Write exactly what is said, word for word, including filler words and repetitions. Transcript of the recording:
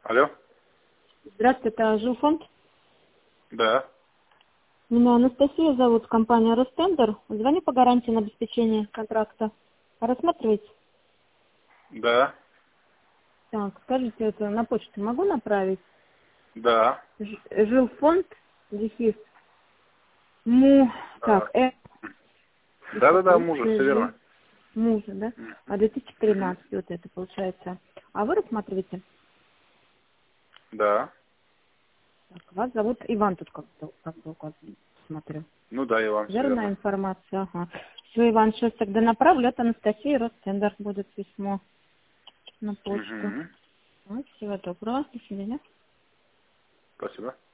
Алло. Здравствуйте, это жилфонд. Да. Меня Анастасия зовут, компания Ростендер. Звоню по гарантии на обеспечение контракта. Рассматриваете? Да. Так, скажите, это на почту могу направить? Да. Ж- Жилфонд, дефис, му, А, так, э, Да-да-да, дефис, мужа, все жи- верно. мужа, да? А две тысячи Мгм. тринадцать вот это получается. А вы рассматриваете? Да. Так, вас зовут Иван тут как-то, как бы указано, смотрю. Ну да, Иван, все Верная верно. информация, ага. Все, Иван, сейчас тогда направлю. Это Анастасия, Ростендер будет письмо на почту. Угу. Вот, всего доброго, до свидания. Спасибо.